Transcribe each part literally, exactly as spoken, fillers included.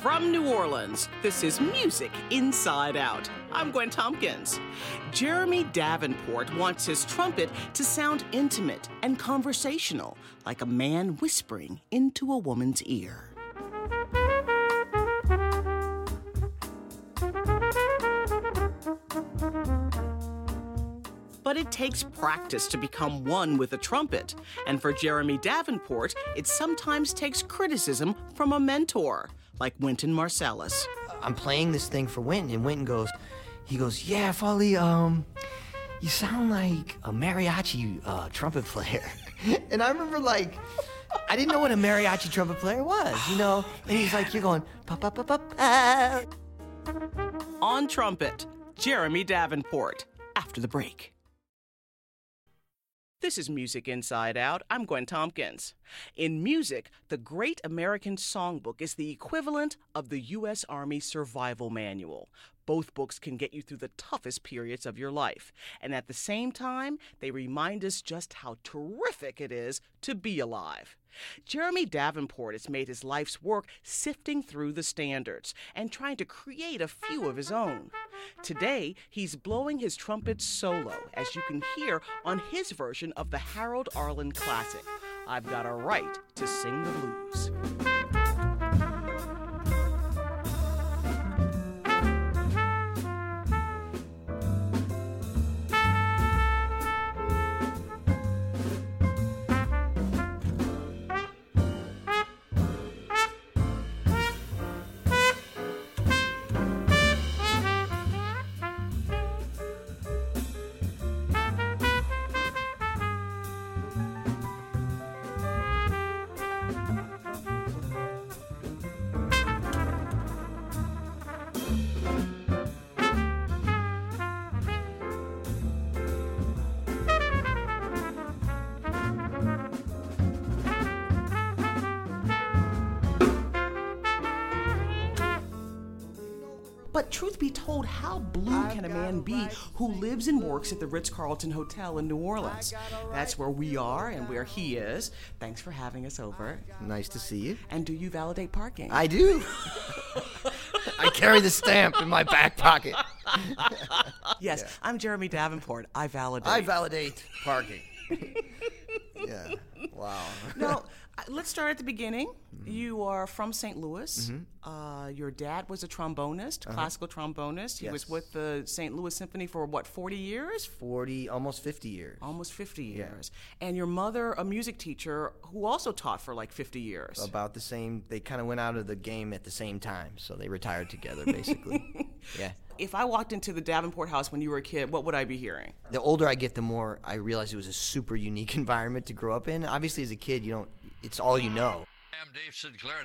From New Orleans, this is Music Inside Out. I'm Gwen Tompkins. Jeremy Davenport wants his trumpet to sound intimate and conversational, like a man whispering into a woman's ear. But it takes practice to become one with a trumpet. And for Jeremy Davenport, it sometimes takes criticism from a mentor, like Wynton Marsalis. I'm playing this thing for Wynton, and Wynton goes, he goes, yeah, Foley, um, you sound like a mariachi uh, trumpet player. And I remember, like, I didn't know what a mariachi trumpet player was, you know? And he's like, you're going, pa pa pa pa pa. On trumpet, Jeremy Davenport, after the break. This is Music Inside Out. I'm Gwen Tompkins. In music, the Great American Songbook is the equivalent of the U S Army Survival Manual. Both books can get you through the toughest periods of your life. And at the same time, they remind us just how terrific it is to be alive. Jeremy Davenport has made his life's work sifting through the standards and trying to create a few of his own. Today, he's blowing his trumpet solo, as you can hear on his version of the Harold Arlen classic, I've Got a Right to Sing the Blues. But truth be told, how blue can a man be who lives and works at the Ritz-Carlton Hotel in New Orleans? That's where we are and where he is. Thanks for having us over. Nice to see you. And do you validate parking? I do. I carry the stamp in my back pocket. Yes, yeah. I'm Jeremy Davenport. I validate. I validate parking. Yeah. Wow. No, let's start at the beginning. Mm-hmm. You are from Saint Louis. Mm-hmm. Uh, your dad was a trombonist, uh-huh. classical trombonist. He yes. was with the Saint Louis Symphony for, what, forty years? forty, almost fifty years. Almost fifty years. Yeah. And your mother, a music teacher, who also taught for like fifty years. About the same. They kind of went out of the game at the same time, so they retired together, basically. Yeah. If I walked into the Davenport house when you were a kid, what would I be hearing? The older I get, the more I realize it was a super unique environment to grow up in. Obviously, as a kid, you don't. It's all you know. I'm Dave Sinclair.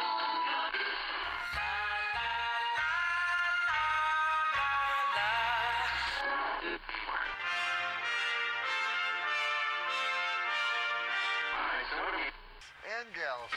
And gals.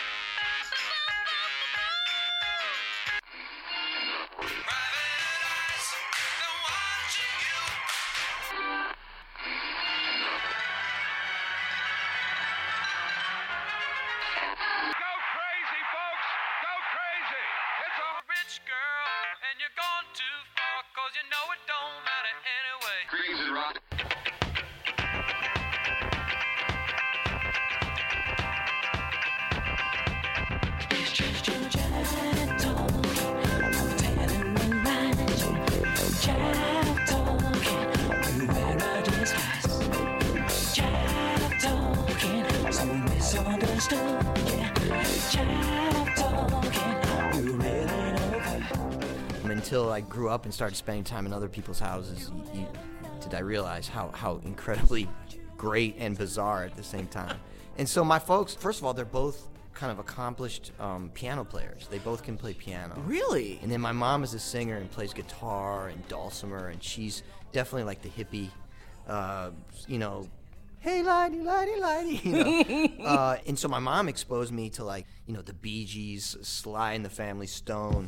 Until I grew up and started spending time in other people's houses, you, you, did I realize how, how incredibly great and bizarre at the same time. And so my folks, first of all, they're both kind of accomplished um, piano players. They both can play piano. Really? And then my mom is a singer and plays guitar and dulcimer, and she's definitely like the hippie, uh, you know, hey, lighty, lighty, lighty, you know. uh, and so my mom exposed me to, like, you know, the Bee Gees, Sly and the Family Stone.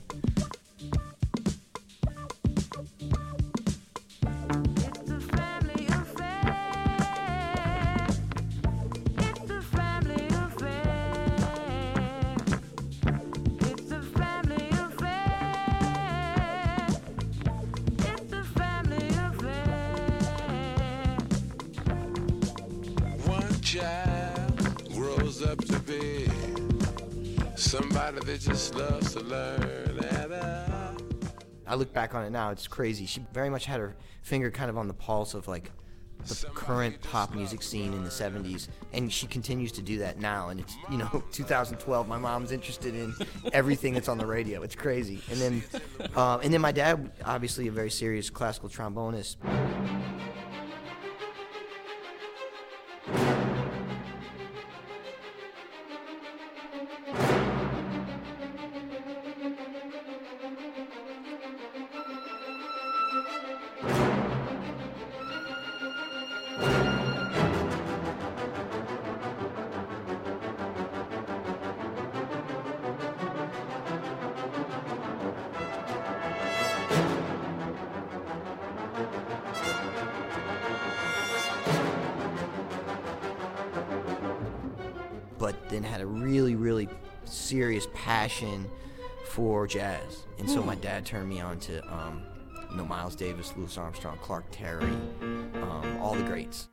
child grows up to be somebody that just loves to learn. And, uh, I look back on it now, it's crazy. She very much had her finger kind of on the pulse of like the current pop music scene in the seventies, and she continues to do that now. And it's, you know, two thousand twelve, my mom's interested in everything that's on the radio. It's crazy. And then uh, and then my dad, obviously a very serious classical trombonist. But then had a really, really serious passion for jazz. And so my dad turned me on to, um, you know, Miles Davis, Louis Armstrong, Clark Terry, um, all the greats.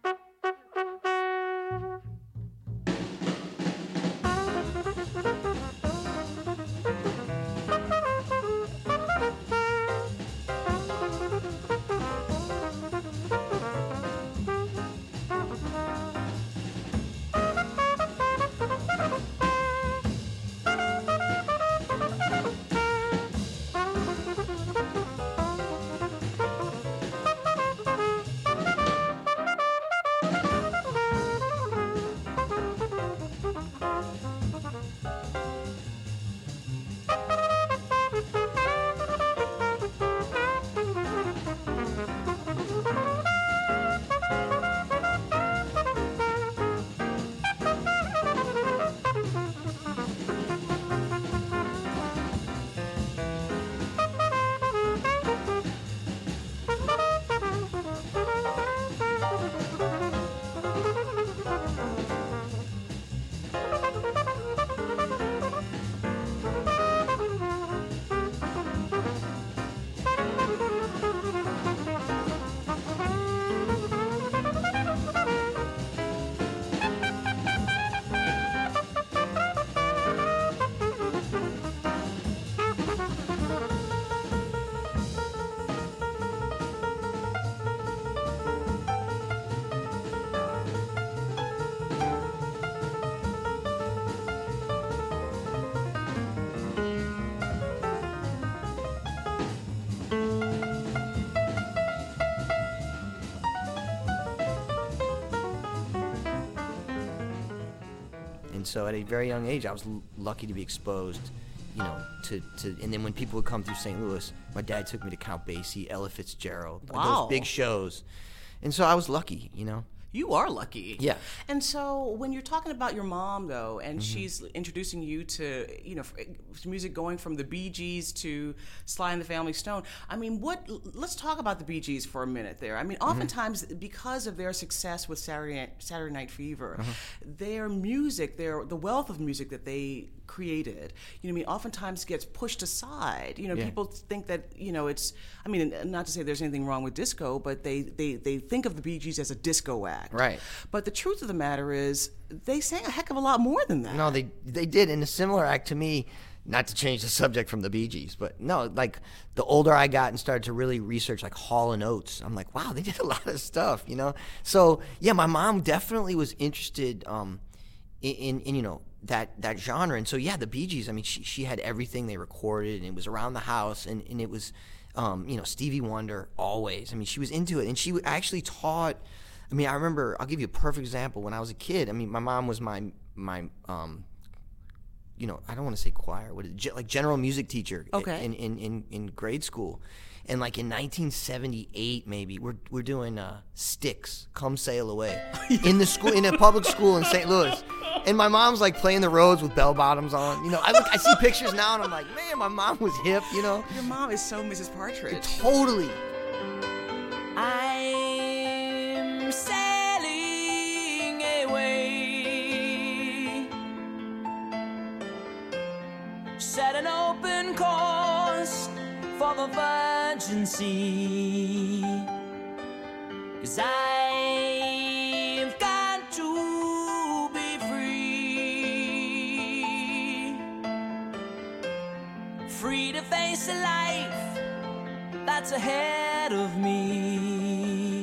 And so at a very young age, I was l- lucky to be exposed, you know, to, to, and then when people would come through Saint Louis, my dad took me to Count Basie, Ella Fitzgerald, Wow. those big shows. And so I was lucky, you know. You are lucky. Yeah. And so when you're talking about your mom, though, and mm-hmm. she's introducing you to, you know, music going from the Bee Gees to Sly and the Family Stone, I mean, what? Let's talk about the Bee Gees for a minute there. I mean, oftentimes, mm-hmm. because of their success with Saturday, Saturday Night Fever, uh-huh. their music, their the wealth of music that they created, you know, I mean, oftentimes gets pushed aside. You know, yeah. people think that, you know, it's, I mean, not to say there's anything wrong with disco, but they, they, they think of the Bee Gees as a disco act. Right. But the truth of the matter is, they sang a heck of a lot more than that. No, they they did. And a similar act to me, not to change the subject from the Bee Gees, but no, like the older I got and started to really research like Hall and Oates, I'm like, wow, they did a lot of stuff, you know? So, yeah, my mom definitely was interested um, in, in, in, you know, that that genre. And so, yeah, the Bee Gees, I mean, she, she had everything they recorded, and it was around the house, and, and it was, um, you know, Stevie Wonder always. I mean, she was into it, and she actually taught. I mean, I remember, I'll give you a perfect example. When I was a kid, I mean, my mom was my, my um, you know, I don't want to say choir, what is it, like general music teacher okay. in, in, in, in grade school. And like in nineteen seventy-eight, maybe, we're we're doing uh, Styx, Come Sail Away, in the school, in a public school in Saint Louis. And my mom's like playing the roads with bell bottoms on. You know, I look, I see pictures now and I'm like, man, my mom was hip, you know? Your mom is so Missus Partridge. Totally. I'm sailing away, set an open course for the virgin sea, 'cause I've got to face of life that's ahead of me.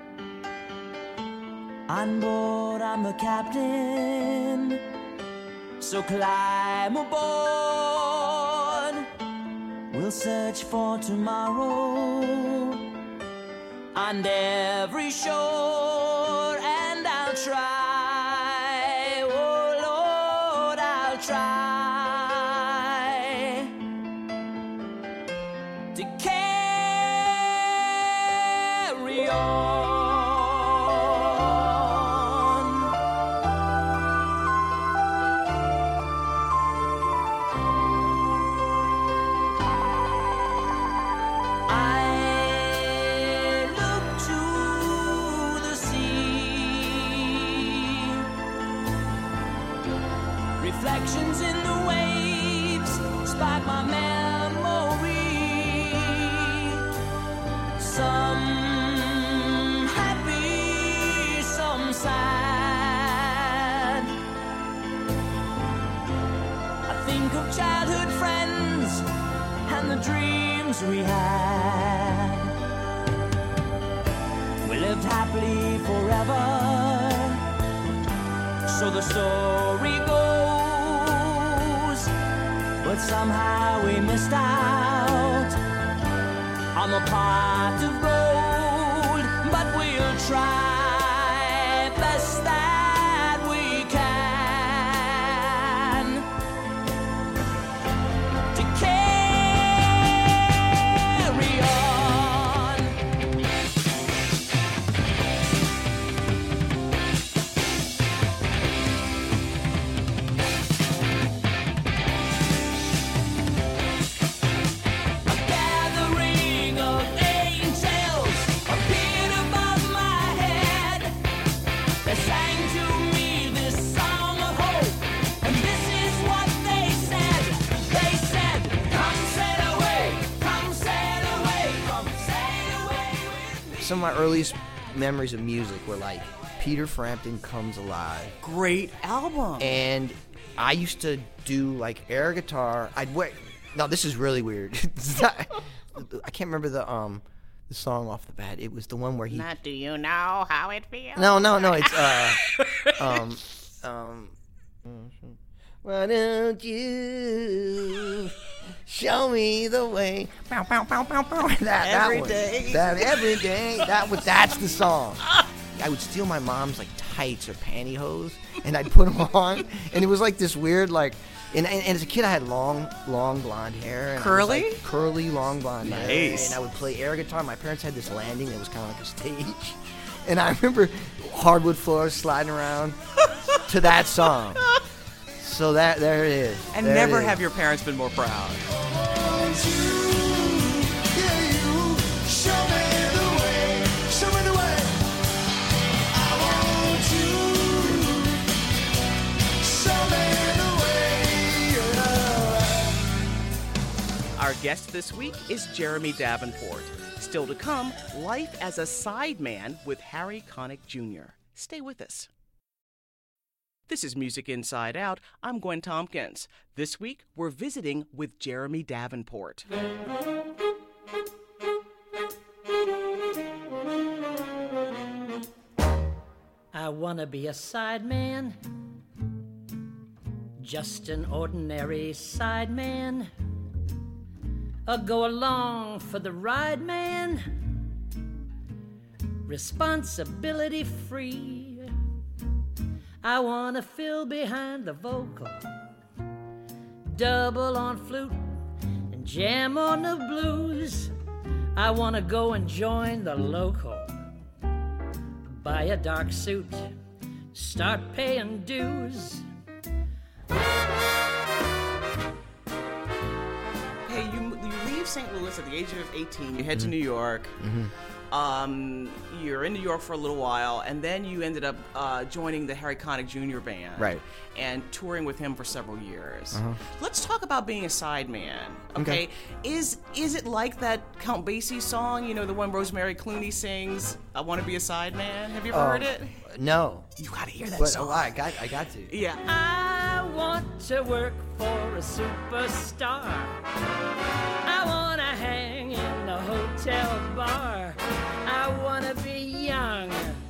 On board, I'm the captain, so climb aboard. We'll search for tomorrow on every shore, and I'll try, oh Lord, I'll try to carry on. Reflections in the waves spark my memory. Some happy, some sad. I think of childhood friends and the dreams we had. We lived happily forever, so the story goes. But somehow we missed out on the pot of gold. But we'll try best that we can to carry on. Some of my earliest memories of music were like Peter Frampton Comes Alive. Great album. And I used to do like air guitar. I'd wear. No, this is really weird. It's not- I can't remember the um the song off the bat. It was the one where he. Not do you know how it feels? No, no, no. It's uh um um. Why don't you show me the way? Bow, bow, bow, bow, bow. That, that Every one. day. That every day. That was that's the song. I would steal my mom's like tights or pantyhose, and I'd put them on, and it was like this weird like. And, and, and as a kid, I had long, long blonde hair. And Curly? I was, like, curly, long blonde hair. Nice. And I would play air guitar. My parents had this landing that was kind of like a stage. And I remember hardwood floors sliding around to that song. So that there it is. And There it never is. have your parents been more proud. Our guest this week is Jeremy Davenport. Still to come, life as a sideman with Harry Connick Junior Stay with us. This is Music Inside Out. I'm Gwen Tompkins. This week, we're visiting with Jeremy Davenport. I wanna be a sideman, just an ordinary sideman. A go along for the ride, man. Responsibility free. I wanna fill behind the vocal, double on flute and jam on the blues. I wanna go and join the local, buy a dark suit, start paying dues. Hey, you, you leave Saint Louis at the age of eighteen. You head to New York. Mm-hmm. Um, you're in New York for a little while, and then you ended up uh, joining the Harry Connick Junior Band. Right. And touring with him for several years. Uh-huh. Let's talk about being a sideman, okay? Okay. Is is it like that Count Basie song, you know, the one Rosemary Clooney sings, I Want to Be a Sideman? Have you ever Oh, heard it? No. You gotta hear that But song. oh, I got I got to. Yeah. I want to work for a superstar. I want to hang in the hotel bar. I want to be young.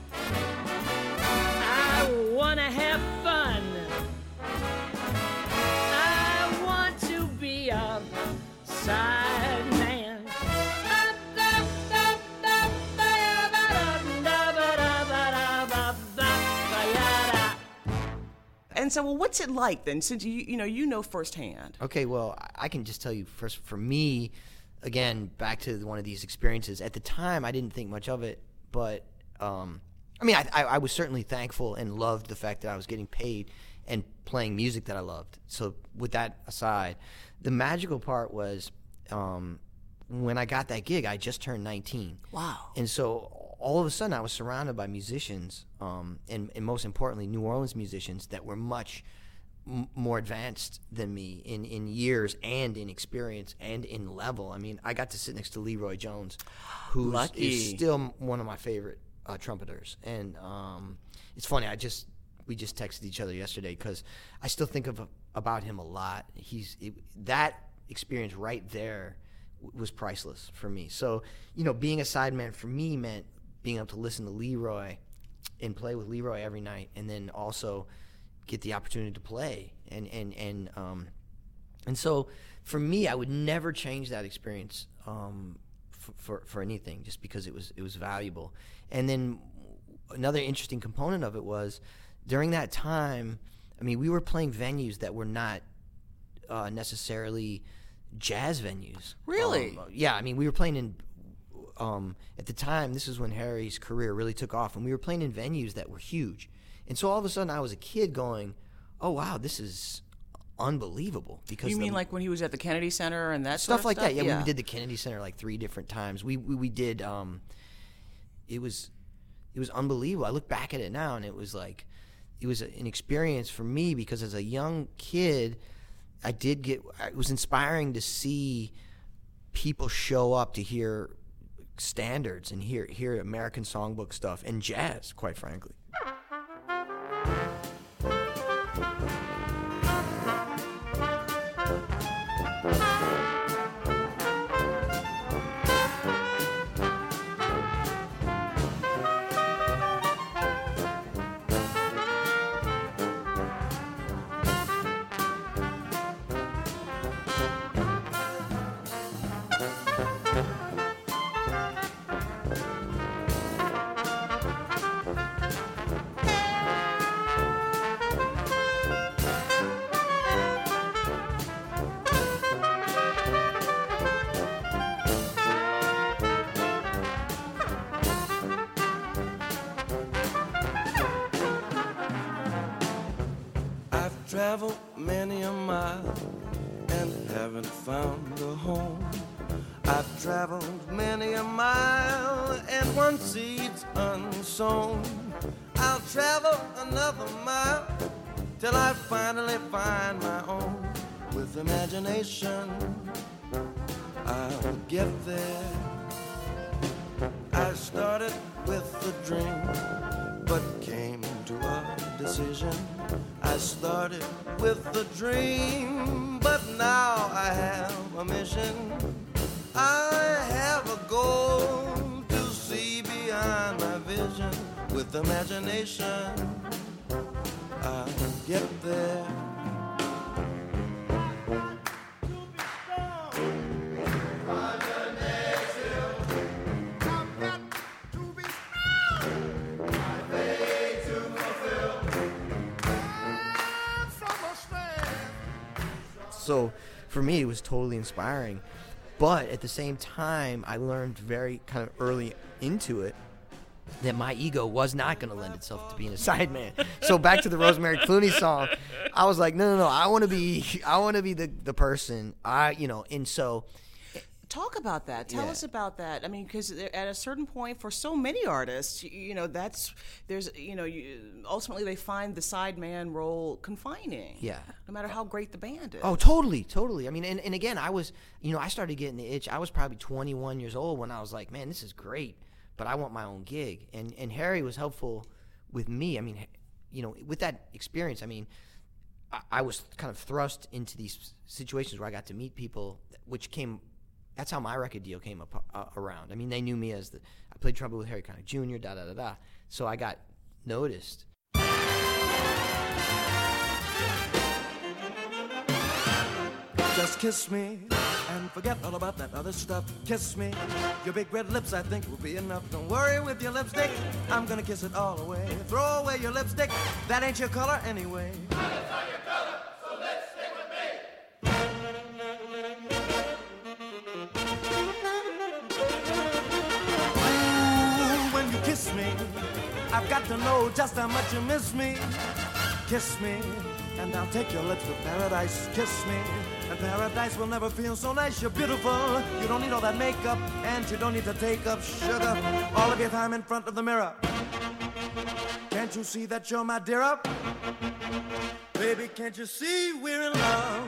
I want to have fun. I want to be a side man. And so, well, what's it like then, since you you know you know firsthand? Okay, well, I can just tell you first, for me, again, back to one of these experiences. At the time, I didn't think much of it, but um, I mean, I, I, I was certainly thankful and loved the fact that I was getting paid and playing music that I loved. So with that aside, the magical part was um, when I got that gig, I just turned nineteen. Wow. And so all of a sudden, I was surrounded by musicians, um, and, and most importantly, New Orleans musicians that were much m- more advanced than me in, in years and in experience and in level. I mean, I got to sit next to Leroy Jones, who is still one of my favorite uh, trumpeters. And um, it's funny, I just we just texted each other yesterday because I still think of about him a lot. He's it, that experience right there w- was priceless for me. So, you know, being a sideman for me meant being able to listen to Leroy and play with Leroy every night, and then also get the opportunity to play. And and and um, and so for me, I would never change that experience um, for, for for anything, just because it was it was valuable. And then another interesting component of it was during that time, I mean, we were playing venues that were not uh, necessarily jazz venues. Really? Um, yeah, I mean, we were playing in. Um, at the time, this is when Harry's career really took off, and we were playing in venues that were huge. And so all of a sudden, I was a kid going, "Oh wow, this is unbelievable!" Because you mean the, like when he was at the Kennedy Center and that stuff sort of like stuff? that? Yeah, yeah, we did the Kennedy Center like three different times. We we, we did. Um, it was it was unbelievable. I look back at it now, and it was like it was an experience for me because as a young kid, I did get. It was inspiring to see people show up to hear standards and hear hear American songbook stuff and jazz, quite frankly. Traveled many a mile and haven't found a home. I've traveled many a mile and one seed's unsown. I'll travel another mile till I finally find my own. With imagination, I'll get there. I started with a dream, but came to a decision. I started with a dream, but now I have a mission. I have a goal to see beyond my vision. With imagination, I'll get there. So for me, it was totally inspiring. But at the same time, I learned very kind of early into it that my ego was not going to lend itself to being a sideman. So back to the Rosemary Clooney song, I was like, no, no, no, I want to be, I want to be the, the person. I, you know, and so. Talk about that. Tell Yeah. us about that. I mean, because at a certain point, for so many artists, you, you know, that's there's, you know, you, ultimately they find the sideman role confining. Yeah. No matter how great the band is. Oh, totally, totally. I mean, and, and again, I was, you know, I started getting the itch. I was probably twenty-one years old when I was like, man, this is great, but I want my own gig. And and Harry was helpful with me. I mean, you know, with that experience, I mean, I, I was kind of thrust into these situations where I got to meet people, which came. That's how my record deal came up uh, around. I mean, they knew me as the I played trumpet with Harry Connick Junior Da da da da. So I got noticed. Just kiss me and forget all about that other stuff. Kiss me. Your big red lips, I think, will be enough. Don't worry with your lipstick. I'm gonna kiss it all away. Throw away your lipstick. That ain't your color anyway. That's not your color, so let's stick with me. Ooh, when you kiss me, I've got to know just how much you miss me. Kiss me, and I'll take your lips to paradise. Kiss me, and paradise will never feel so nice. You're beautiful, you don't need all that makeup, and you don't need to take up sugar all of your time in front of the mirror. Can't you see that you're my dear? Baby, can't you see we're in love?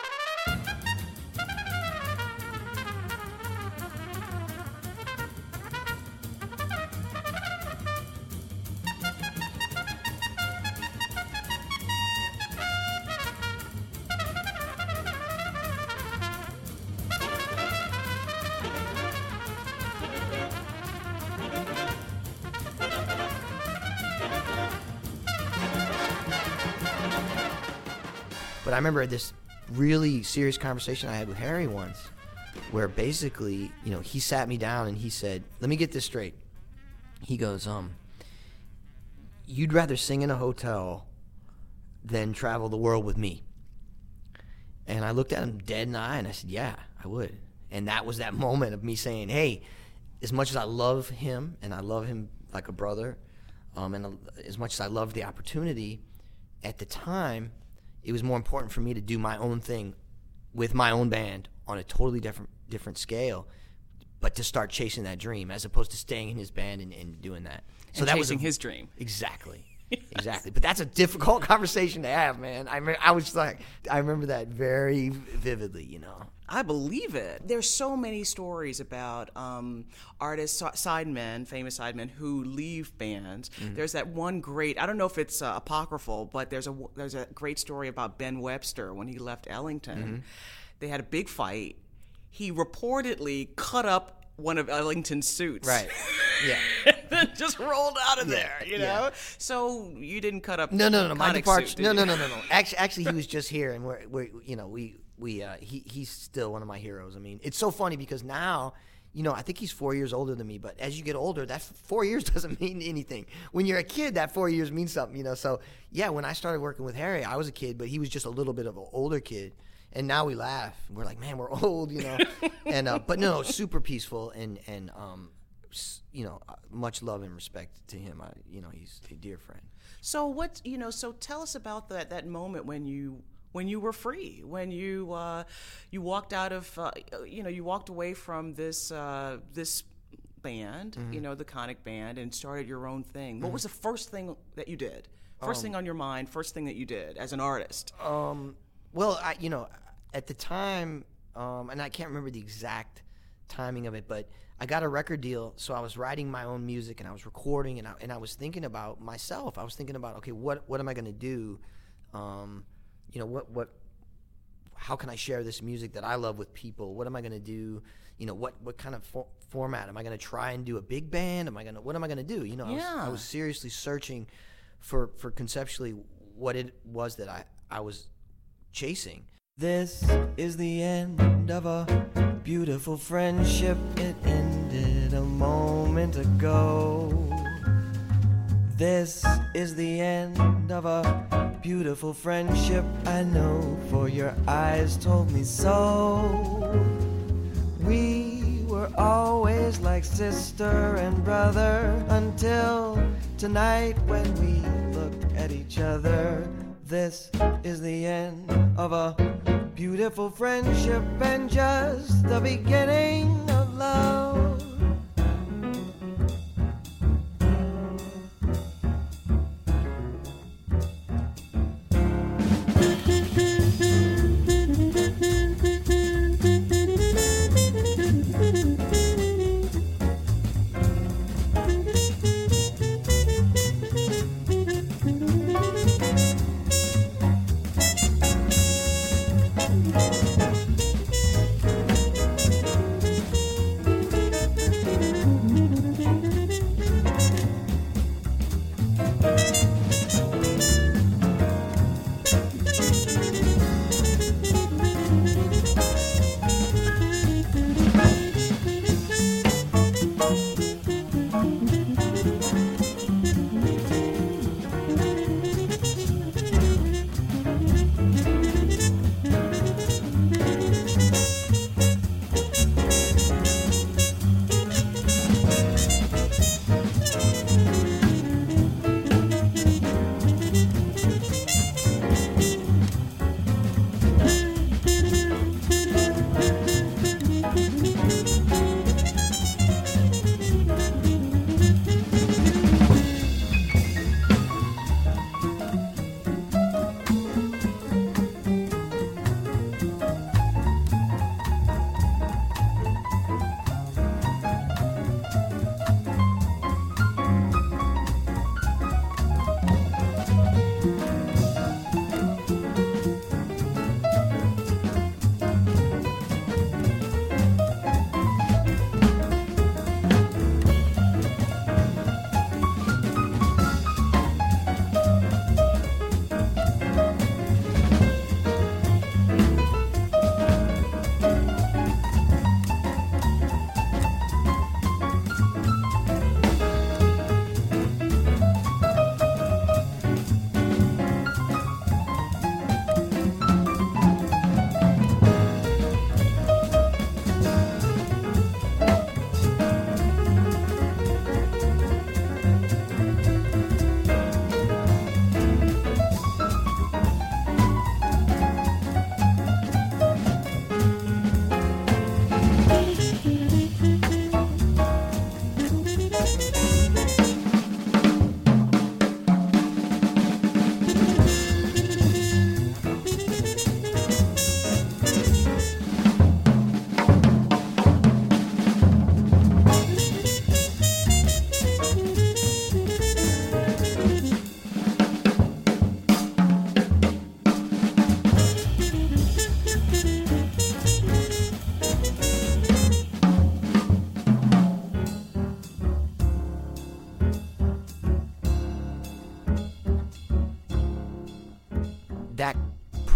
But I remember this really serious conversation I had with Harry once where basically, you know, he sat me down and he said, let me get this straight. He goes, um, you'd rather sing in a hotel than travel the world with me. And I looked at him dead in the eye and I said, yeah, I would. And that was that moment of me saying, hey, as much as I love him and I love him like a brother, um, and as much as I love the opportunity, at the time, it was more important for me to do my own thing with my own band on a totally different different scale, but to start chasing that dream as opposed to staying in his band and, and doing that. So and that chasing was a, his dream. Exactly. Exactly. But that's a difficult conversation to have, man. I mean, I was like, I remember that very vividly, you know. I believe it. There's so many stories about um, artists, sidemen, famous sidemen who leave bands. Mm-hmm. There's that one great, I don't know if it's uh, apocryphal, but there's a there's a great story about Ben Webster when he left Ellington. Mm-hmm. They had a big fight. He reportedly cut up one of Ellington's suits. Right. Yeah. And then just rolled out of yeah. there, you know? Yeah. So you didn't cut up No, no, no. no. My departure. Suit, no, no, you? no, no, no. Actually, actually, he was just here, and we're, we're you know, we, we, uh, he, he's still one of my heroes. I mean, it's so funny because now, you know, I think he's four years older than me, but as you get older, that four years doesn't mean anything. When you're a kid, that four years means something, you know? So, yeah, when I started working with Harry, I was a kid, but he was just a little bit of an older kid. And now we laugh. We're like, man, we're old, you know. and uh, but no, super peaceful and and um, you know, much love and respect to him. I, you know, he's a dear friend. So what you know? So tell us about that that moment when you when you were free, when you uh, you walked out of uh, you know you walked away from this uh, this band, mm-hmm. you know, the Connick Band, and started your own thing. What mm-hmm. was the first thing that you did? First um, thing on your mind. First thing that you did as an artist. Um. Well, I, you know, at the time, um, and I can't remember the exact timing of it, but I got a record deal, so I was writing my own music and I was recording, and I, and I was thinking about myself. I was thinking about, okay, what what am I going to do? Um, you know, what what, how can I share this music that I love with people? What am I going to do? You know, what what kind of for, format am I going to try and do? A big band? Am I going to? What am I going to do? You know, yeah. I was, I was seriously searching for for conceptually what it was that I I was chasing. This is the end of a beautiful friendship. It ended a moment ago. This is the end of a beautiful friendship. I know, for your eyes told me so. We were always like sister and brother until tonight when we looked at each other. This is the end of a beautiful friendship and just the beginning of love.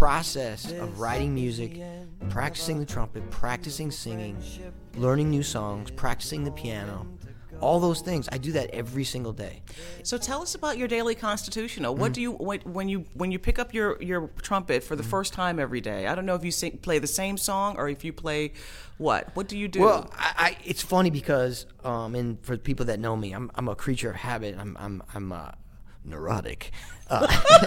process of writing music, practicing the trumpet, practicing singing, learning new songs, practicing the piano, all those things, I do that every single day. So tell us about your daily constitutional. What mm-hmm. do you when, when you when you pick up your, your trumpet for the mm-hmm. first time every day? I don't know if you sing, play the same song or if you play what? What do you do? Well, I, I, it's funny because, um, and for people that know me, I'm I'm a creature of habit. I'm I'm I'm uh, neurotic, uh,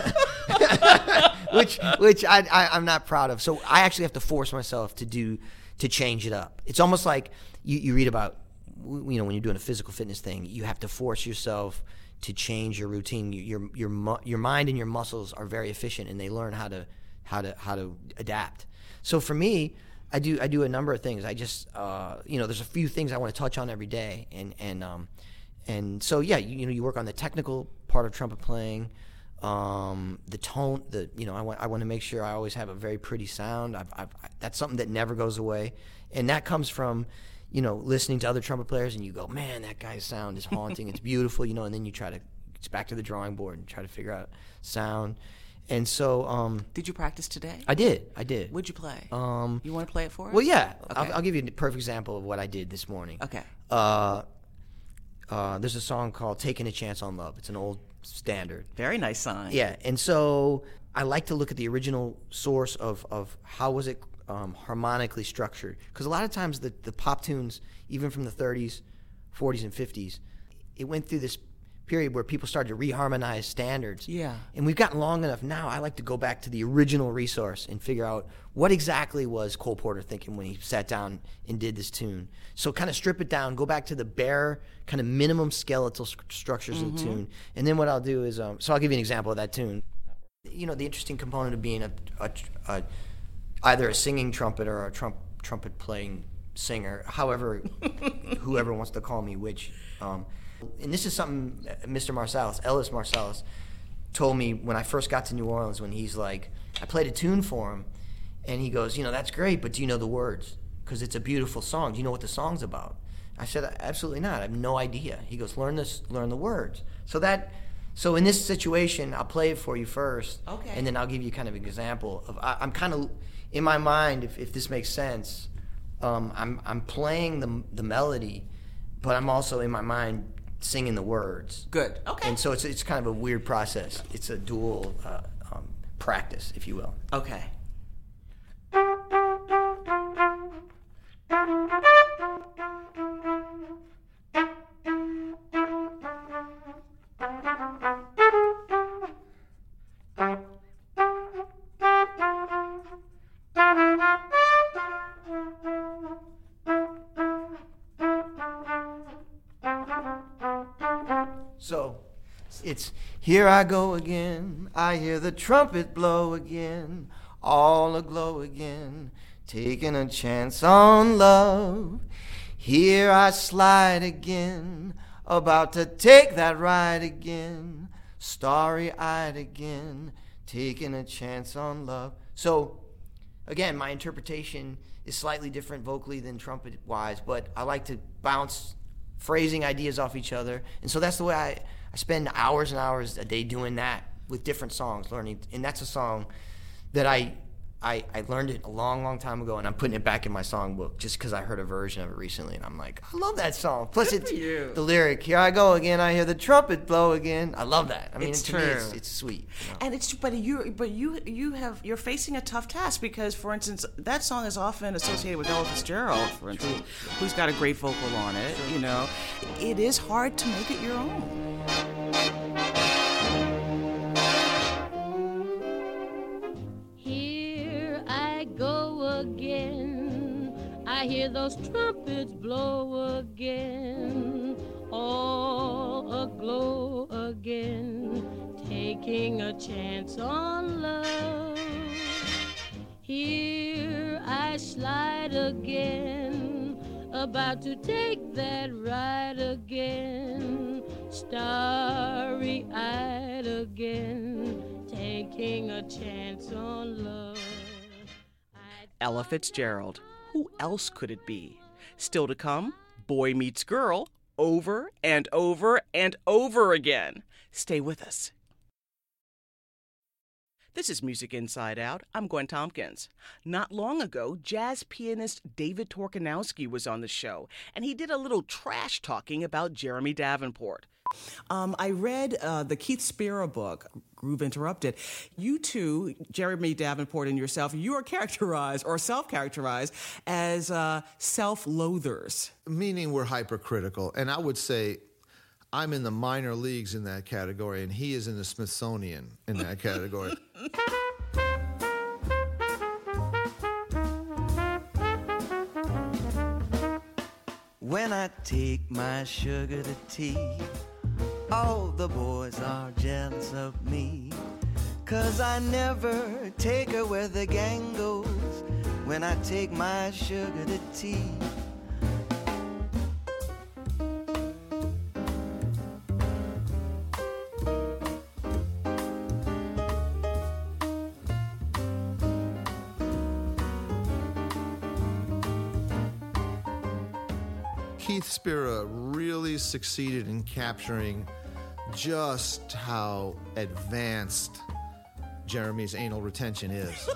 which which I, I I'm not proud of. So I actually have to force myself to do to change it up. It's almost like you, you read about, you know, when you're doing a physical fitness thing, you have to force yourself to change your routine. Your your your your mind and your muscles are very efficient, and they learn how to how to how to adapt. So for me, I do I do a number of things. I just uh, you know, there's a few things I want to touch on every day, and and um and so yeah, you, you know, you work on the technical part of trumpet playing, um, the tone, the you know, I want I want to make sure I always have a very pretty sound. I've, I've, I, that's something that never goes away, and that comes from, you know, listening to other trumpet players, and you go, man, that guy's sound is haunting. It's beautiful, you know, and then you try to, it's back to the drawing board and try to figure out sound. And so, um, did you practice today? I did, I did. What'd you play? Um, you want to play it for us? Well, yeah. Okay. I'll, I'll give you a perfect example of what I did this morning. Okay. Uh, uh, there's a song called "Taking a Chance on Love." It's an old standard. Very nice song. Yeah, and so I like to look at the original source of of how was it um, harmonically structured, because a lot of times the the pop tunes, even from the thirties, forties, and fifties, it went through this period where people started to reharmonize standards. Yeah. And we've gotten long enough now, I like to go back to the original resource and figure out what exactly was Cole Porter thinking when he sat down and did this tune. So kind of strip it down, go back to the bare kind of minimum skeletal st- structures mm-hmm. of the tune. And then what I'll do is, um, so I'll give you an example of that tune. You know, the interesting component of being a, a, a either a singing trumpet or a trump, trumpet playing singer, however, whoever wants to call me which. Um, and this is something Mister Marsalis, Ellis Marsalis, told me when I first got to New Orleans, when he's like, I played a tune for him, and he goes, you know, that's great, but do you know the words? Because it's a beautiful song. Do you know what the song's about? I said, absolutely not. I have no idea. He goes, learn this, learn the words. So that, so in this situation, I'll play it for you first, okay, and then I'll give you kind of an example of. I, I'm kind of in my mind, if, if this makes sense. Um, I'm I'm playing the the melody, but I'm also in my mind singing the words. Good. Okay. And so it's it's kind of a weird process. It's a dual uh, um, practice, if you will. Okay. So it's, here I go again, I hear the trumpet blow again, all aglow again, taking a chance on love. Here I slide again, about to take that ride again, starry-eyed again, taking a chance on love. So again, my interpretation is slightly different vocally than trumpet-wise, but I like to bounce phrasing ideas off each other. And so that's the way I, I spend hours and hours a day doing that with different songs, learning. And that's a song that I I, I learned it a long, long time ago, and I'm putting it back in my songbook just because I heard a version of it recently, and I'm like, I love that song. Plus, Good it's for you. The lyric, here I go again, I hear the trumpet blow again. I love that. I mean, It's to true. me, it's, it's sweet. You know? And it's but you but you you have you're facing a tough task because, for instance, that song is often associated with Ella Fitzgerald, for instance, who's got a great vocal on it. You know, it is hard to make it your own. Here I go again. I hear those trumpets blow again, all aglow again, taking a chance on love. Here I slide again, about to take that ride again, starry-eyed again, taking a chance on love. Ella Fitzgerald. Who else could it be? Still to come, Boy Meets Girl, over and over and over again. Stay with us. This is Music Inside Out. I'm Gwen Tompkins. Not long ago, jazz pianist David Torkanowski was on the show, and he did a little trash talking about Jeremy Davenport. Um, I read uh, the Keith Spira book, Groove Interrupted. You two, Jeremy Davenport and yourself, you are characterized or self-characterized as uh, self-loathers. Meaning we're hypercritical. And I would say I'm in the minor leagues in that category, and he is in the Smithsonian in that category. When I take my sugar to tea, all the boys are jealous of me, 'cause I never take her where the gang goes. When I take my sugar to tea, Keith Spira really succeeded in capturing just how advanced Jeremy's anal retention is.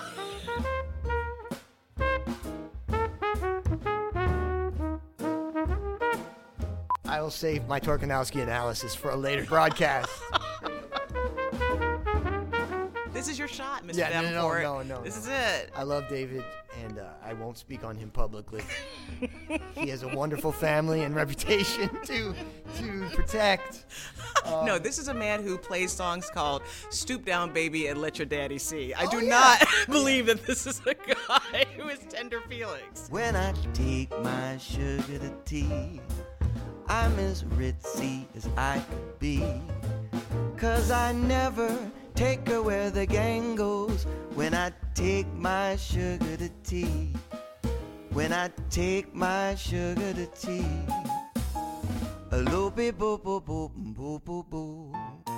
I will save my Torkanowski analysis for a later broadcast. This is your shot, Mister Yeah, no, no, Davenport. no, no, no. This is it. I love David, and uh, I won't speak on him publicly. He has a wonderful family and reputation to to protect. Um, no, this is a man who plays songs called Stoop Down Baby and Let Your Daddy See. I Oh, do yeah. not believe that this is a guy who has tender feelings. when I take my sugar to tea, I'm as ritzy as I could be, 'cause I never take her where the gang goes. When I take my sugar to tea, when I take my sugar to tea, a loopy boo boo boo boo boo boo.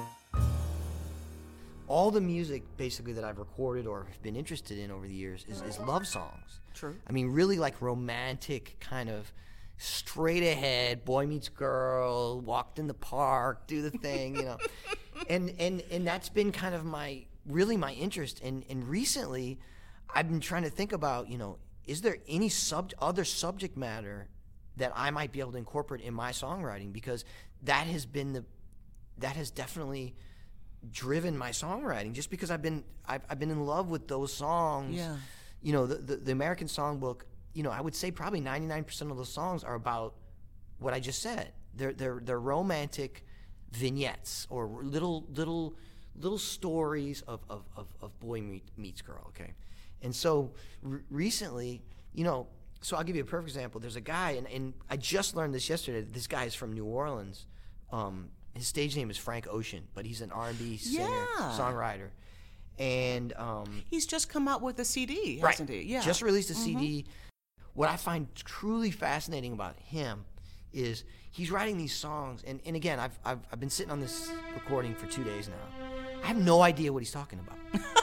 all the music basically that I've recorded or have been interested in over the years is, is love songs. True. I mean, really like romantic kind of straight ahead, boy meets girl, walked in the park, do the thing, you know. and and and that's been kind of my really my interest. And and recently I've been trying to think about, you know, is there any sub other subject matter that I might be able to incorporate in my songwriting, because that has been the that has definitely driven my songwriting, just because I've been I've, I've been in love with those songs. Yeah. You know, the, the the American Songbook, you know, I would say probably ninety-nine percent of those songs are about what I just said. They're they're they're romantic vignettes or little little little stories of of of, of boy meet, meets girl, okay? And so re- recently, you know, so I'll give you a perfect example. There's a guy, and, and I just learned this yesterday. This guy is from New Orleans. Um, his stage name is Frank Ocean, but he's an R and B singer, Yeah. songwriter. And um, He's just come out with a C D, right, hasn't he? Yeah. just released a C D. What I find truly fascinating about him is he's writing these songs, and, and again, I've, I've I've been sitting on this recording for two days now. I have no idea what he's talking about.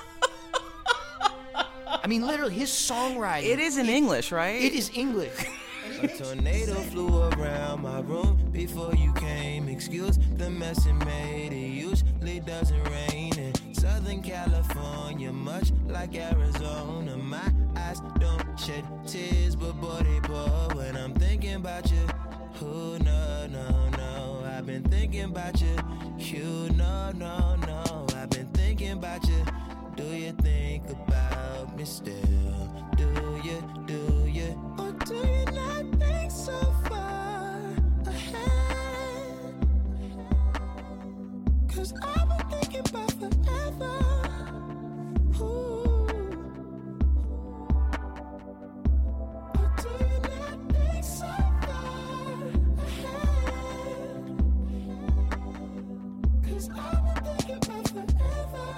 I mean, literally, his songwriting. It is in English, right? It is English. A tornado flew around my room before you came. Excuse the mess it made. It usually doesn't rain in Southern California, much like Arizona. My eyes don't shed tears, but boy, they pour when I'm thinking about you. Oh, no, no, no. I've been thinking about you. You, no, no, no. I've been thinking about you. Do you think about me still? Do you, do you? Or do you not think so far ahead? 'Cause I've been thinking about forever. Ooh. Or do you not think so far ahead? 'Cause I've been thinking about forever.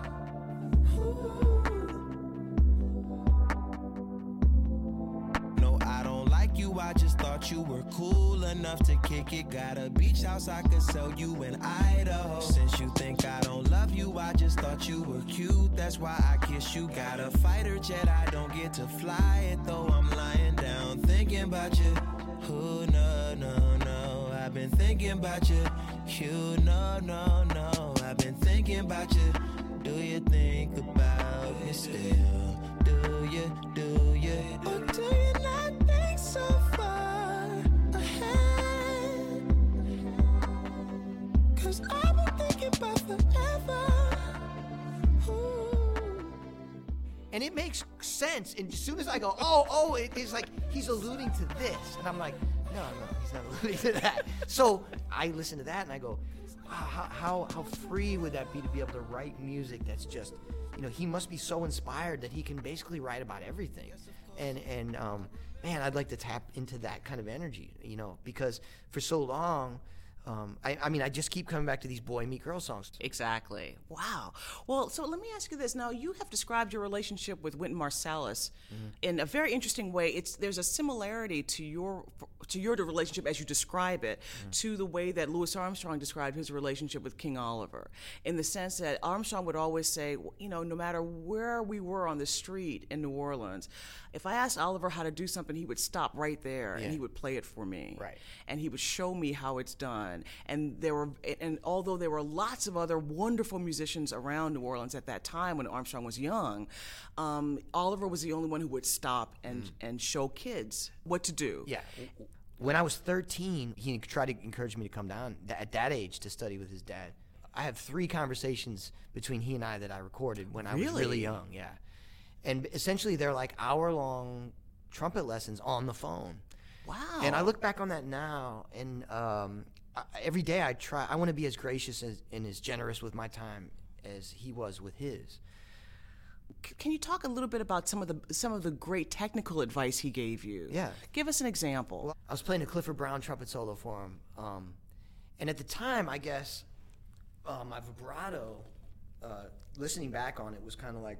No, I don't like you, I just thought you were cool enough to kick it. Got a beach house I could sell you in Idaho. Since you think I don't love you, I just thought you were cute, that's why I kiss you. Got a fighter jet, I don't get to fly it, though I'm lying down thinking about you. Oh, no, no, no, I've been thinking about you. You, no, no, no, I've been thinking about you. Do you think about me still? Do you, do you? Or do you not think so far ahead? Cause I've been thinking about forever. Ooh. And it makes sense. And as soon as I go, oh, oh, it, it's like he's alluding to this. And I'm like, no, no, he's not alluding to that. So I listen to that and I go, how, how, how free would that be to be able to write music that's just, you know, he must be so inspired that he can basically write about everything. And, and um, man, I'd like to tap into that kind of energy, you know, because for so long, Um, I, I mean, I just keep coming back to these boy meet girl songs. Exactly. Wow. Well, so let me ask you this. Now, you have described your relationship with Wynton Marsalis mm-hmm. in a very interesting way. It's there's a similarity to your to your relationship as you describe it mm-hmm. to the way that Louis Armstrong described his relationship with King Oliver, in the sense that Armstrong would always say, you know, no matter where we were on the street in New Orleans, if I asked Oliver how to do something, he would stop right there yeah. and he would play it for me. Right. And he would show me how it's done. And there were, and although there were lots of other wonderful musicians around New Orleans at that time when Armstrong was young, um, Oliver was the only one who would stop and, mm. and show kids what to do. Yeah. When I was thirteen, he tried to encourage me to come down at that age to study with his dad. I have three conversations between he and I that I recorded when I really? was really young. Yeah. And essentially they're like hour-long trumpet lessons on the phone. Wow. And I look back on that now, and um, I, every day I try, I want to be as gracious as, and as generous with my time as he was with his. C- can you talk a little bit about some of the some of the great technical advice he gave you? Yeah. Give us an example. Well, I was playing a Clifford Brown trumpet solo for him, um, and at the time, I guess, uh, my vibrato, uh, listening back on it, was kind of like,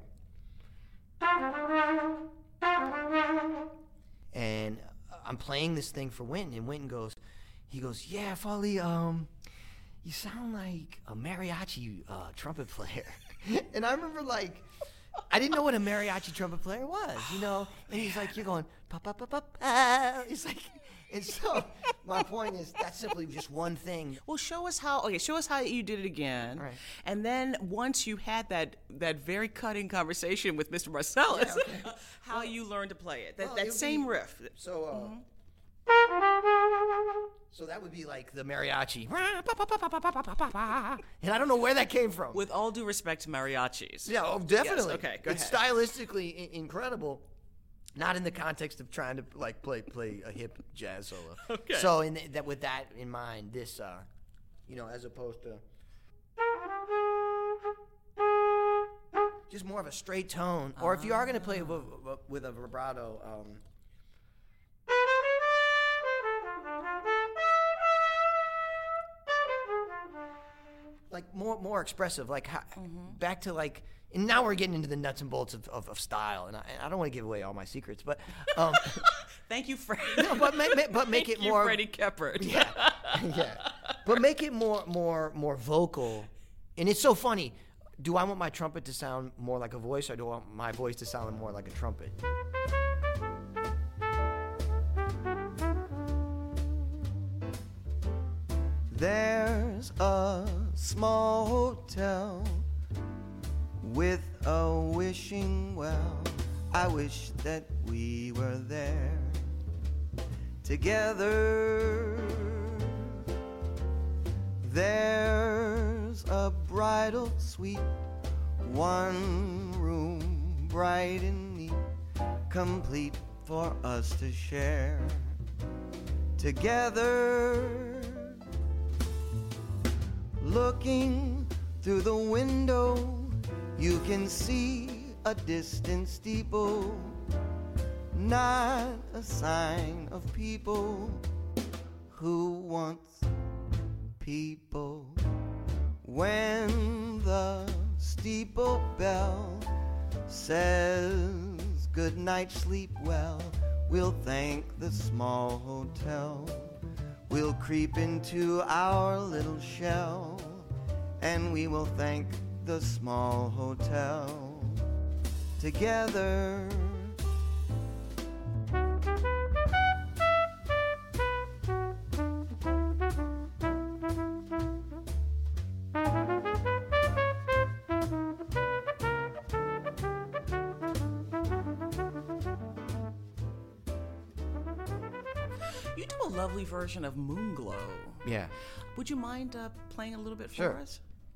and I'm playing this thing for Wynton, and Wynton goes, he goes, yeah, Foley, um, you sound like a mariachi uh, trumpet player. And I remember, like, I didn't know what a mariachi trumpet player was, you know? And he's like, you're going, pa pa pa pa pa. He's like, and so my point is, that's simply just one thing. Well, show us how. Okay, show us how you did it again. Right. And then once you had that that very cutting conversation with Mister Marsalis, yeah, okay. how well, you learned to play it. That, well, that same be, riff. So, uh, mm-hmm. So that would be like the mariachi. And I don't know where that came from. With all due respect to mariachis. Yeah, oh, definitely. Yes, okay, go it's ahead. It's stylistically I- incredible, not in the context of trying to like play play a hip jazz solo. Okay. So in the, that with that in mind, this, uh, you know, as opposed to just more of a straight tone, or if you are going to play with, with a vibrato. Um, like more more expressive, like how, mm-hmm. back to like, and now we're getting into the nuts and bolts of, of, of style, and I, I don't want to give away all my secrets, but um, thank you, Freddie. No, but ma- ma- but make thank it you, more Freddie Keppert. Yeah, yeah, but make it more more more vocal, and it's so funny. Do I want my trumpet to sound more like a voice, or do I want my voice to sound more like a trumpet? There's a small hotel with a wishing well. I wish that we were there together. There's a bridal suite, one room bright and neat, complete for us to share together. Looking through the window, you can see a distant steeple, not a sign of people who wants people. When the steeple bell says good night, sleep well, we'll thank the small hotel. We'll creep into our little shell, and we will thank the small hotel together. You do a lovely version of Moonglow. Yeah. Would you mind uh, playing a little bit Sure. for us?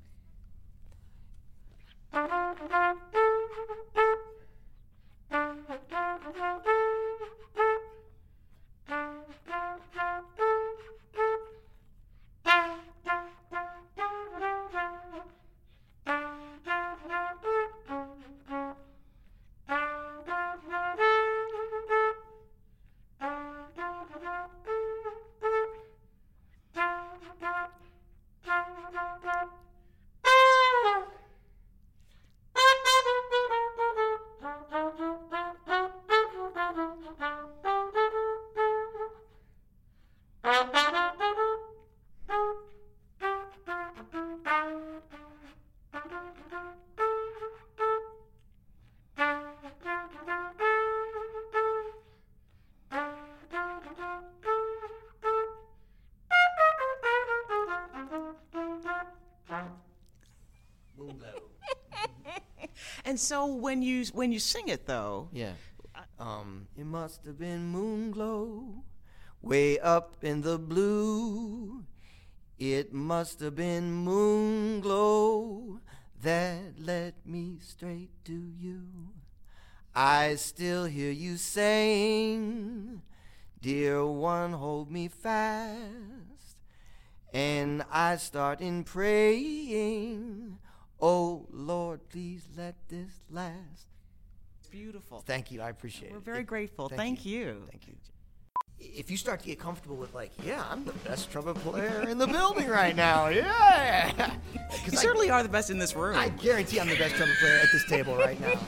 And so when you when you sing it though, Yeah. Um, it must have been Moonglow, way up in the blue. It must have been Moonglow that led me straight to you. I still hear you saying, dear one, hold me fast. And I start in praying, oh Lord, please let this last. it's beautiful. Thank you, I appreciate We're it. very It- grateful. Thank you. Thank you. If you start to get comfortable with like, yeah, I'm the best trumpet player in the building right now, yeah. You certainly are the best in this room. I guarantee I'm the best trumpet player at this table right now.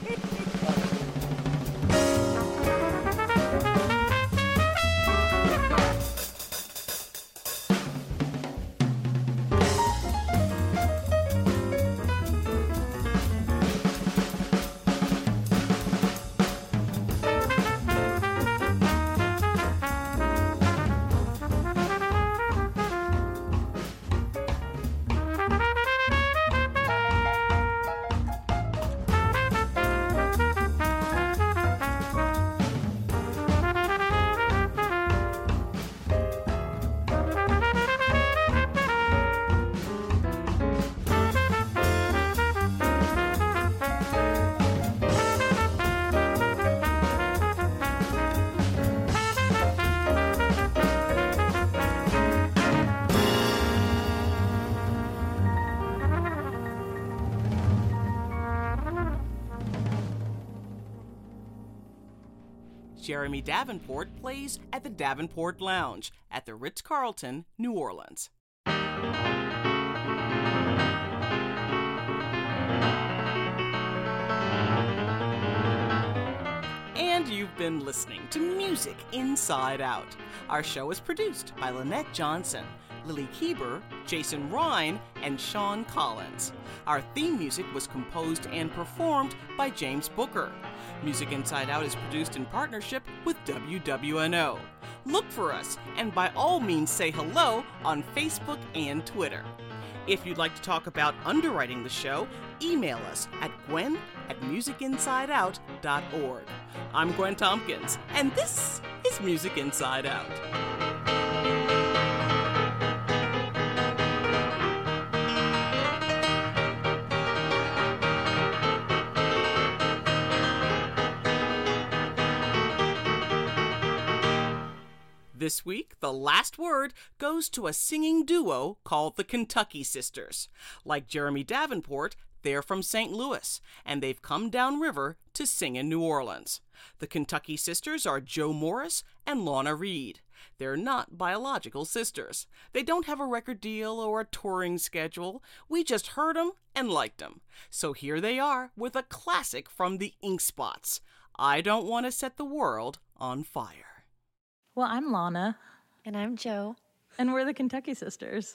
Jeremy Davenport plays at the Davenport Lounge at the Ritz-Carlton, New Orleans. And you've been listening to Music Inside Out. Our show is produced by Lynette Johnson, Lily Keeber, Jason Ryan, and Sean Collins. Our theme music was composed and performed by James Booker. Music Inside Out is produced in partnership with W W N O. Look for us, and by all means say hello on Facebook and Twitter. If you'd like to talk about underwriting the show, email us at gwen at music inside out dot org. I'm Gwen Tompkins, and this is Music Inside Out. This week, the last word goes to a singing duo called the Kentucky Sisters. Like Jeremy Davenport, they're from Saint Louis, and they've come downriver to sing in New Orleans. The Kentucky Sisters are Joe Morris and Lorna Reed. They're not biological sisters. They don't have a record deal or a touring schedule. We just heard them and liked them. So here they are with a classic from the Ink Spots. I Don't Want to Set the World on Fire. Well, I'm Lana. And I'm Joe. And we're the Kentucky Sisters.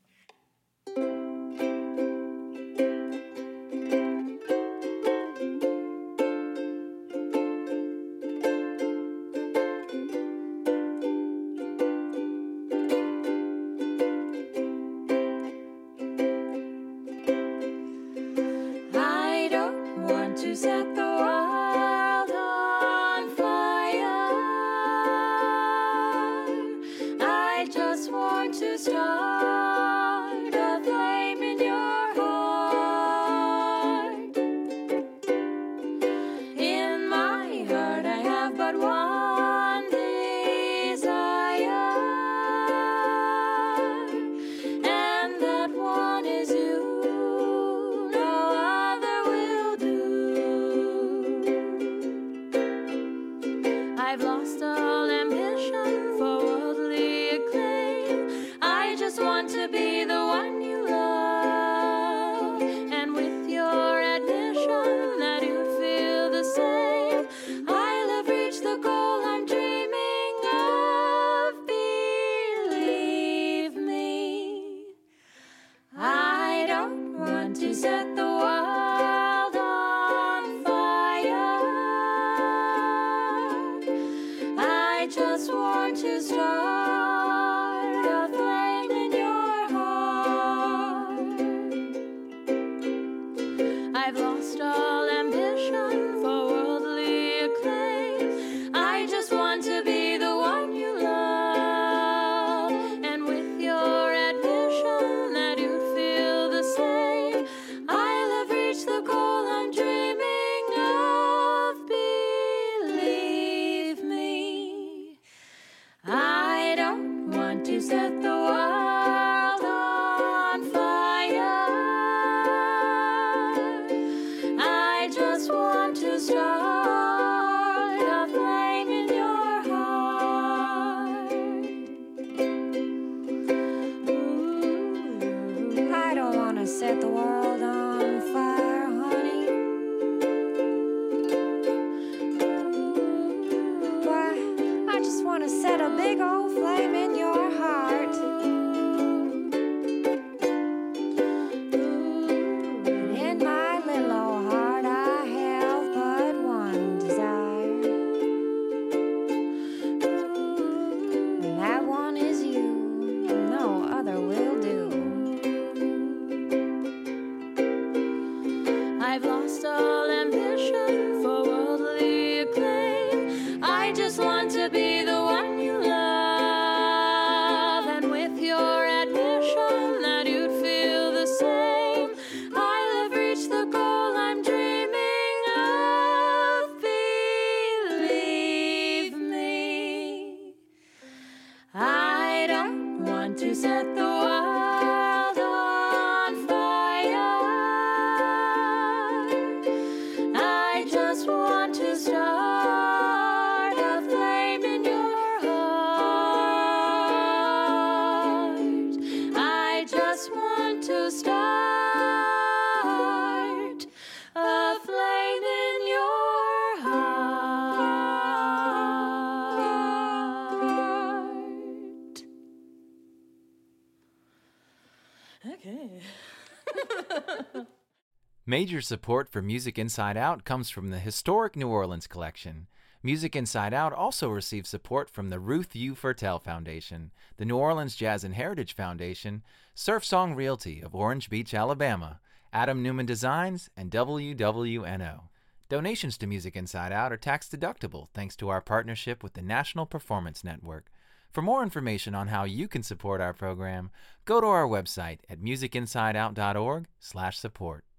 I don't want to set the world on fire. world on fire. I just want to start a flame in your heart. I've lost all ambition for worldly acclaim. I just want to be the one you love, and with your admission that you'd feel the same, I'll have reached the goal I'm dreaming of. Believe me, I don't want to set the world on fire. I just want to start a flame in your heart. Ooh, I don't want to set the world on fire, honey. Why, I just want to set a big old flame in your heart. And in my little old heart, I have but one desire, and that one is you. No other will do. I've lost all ambition for worldly acclaim. I just want to be the one you love, and with your admission that you'd feel the same, I'll have reached the goal I'm dreaming of. Believe me, I don't want to set the world on fire. I just want to start a flame in your heart. I just want to start a flame in your heart. Okay. Major support for Music Inside Out comes from the Historic New Orleans Collection. Music Inside Out also receives support from the Ruth U. Fertel Foundation, the New Orleans Jazz and Heritage Foundation, Surf Song Realty of Orange Beach, Alabama, Adam Newman Designs, and W W N O. Donations to Music Inside Out are tax-deductible thanks to our partnership with the National Performance Network. For more information on how you can support our program, go to our website at music inside out dot org slash support.